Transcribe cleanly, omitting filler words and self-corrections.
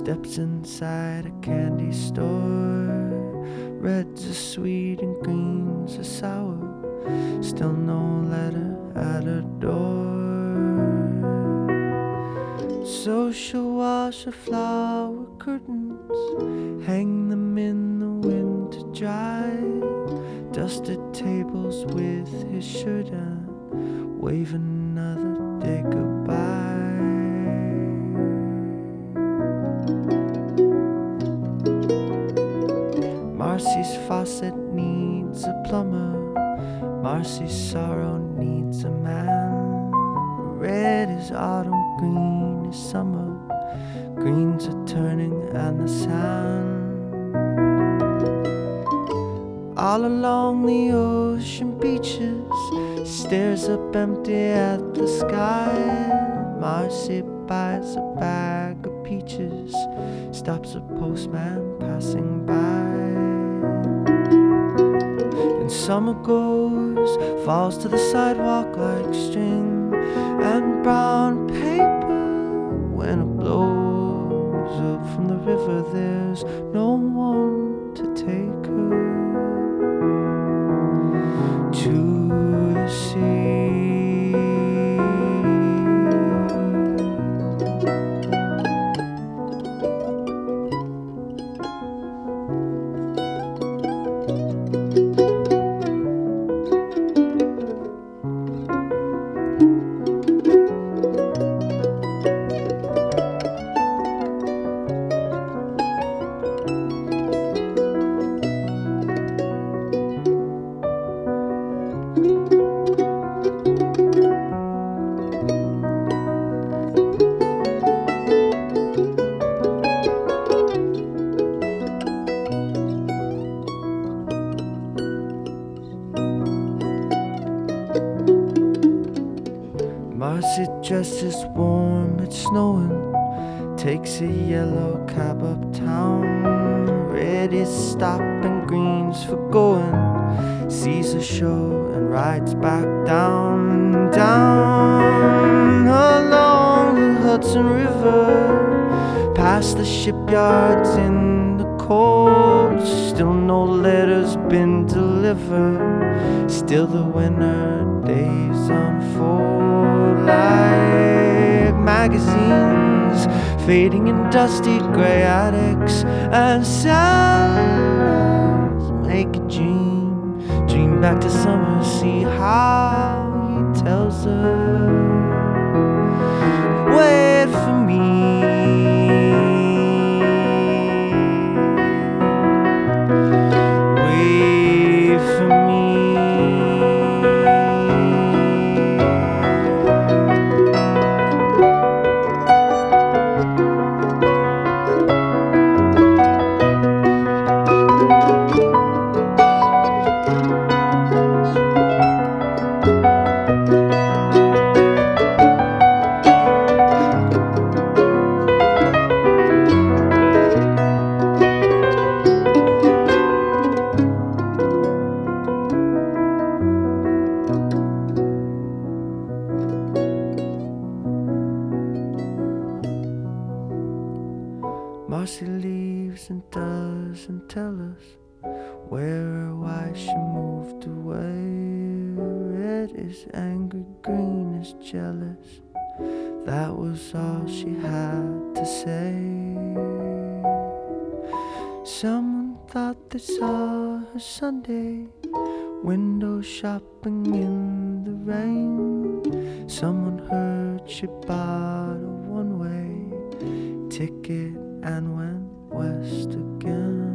Steps inside a candy store. Reds are sweet and greens are sour. Still no letter at her door. So she'll wash her flower curtains, hang them in the wind to dry, dusted tables with his shirt and wave another day goodbye. Marcy's faucet needs a plumber. Marcy's sorrow needs a man. Red is autumn, green is summer. Greens are turning and the sand. All along the ocean beaches, stares up empty at the sky. Marcy buys a bag of peaches, stops a postman passing by. And summer goes, falls to the sidewalk like string and brown paper. When it blows up from the river, there's no one to take her to the sea. Marcy dresses warm, it's snowing, takes a yellow cab uptown. Red is stopping, green's for going, sees a show and rides back down, down along the Hudson River, past the shipyards in the cold. Still no letters been delivered, still the winter days unfold like magazines fading in dusty gray attics, and cellars make a dream back to summer. See how he tells her, wait for me. Wait for me. Marcy leaves and doesn't tell us where or why she moved away. Red is angry, green is jealous. That was all she had to say. Someone thought they saw her Sunday, window shopping in the rain. Someone heard she bought a one-way ticket and went west again.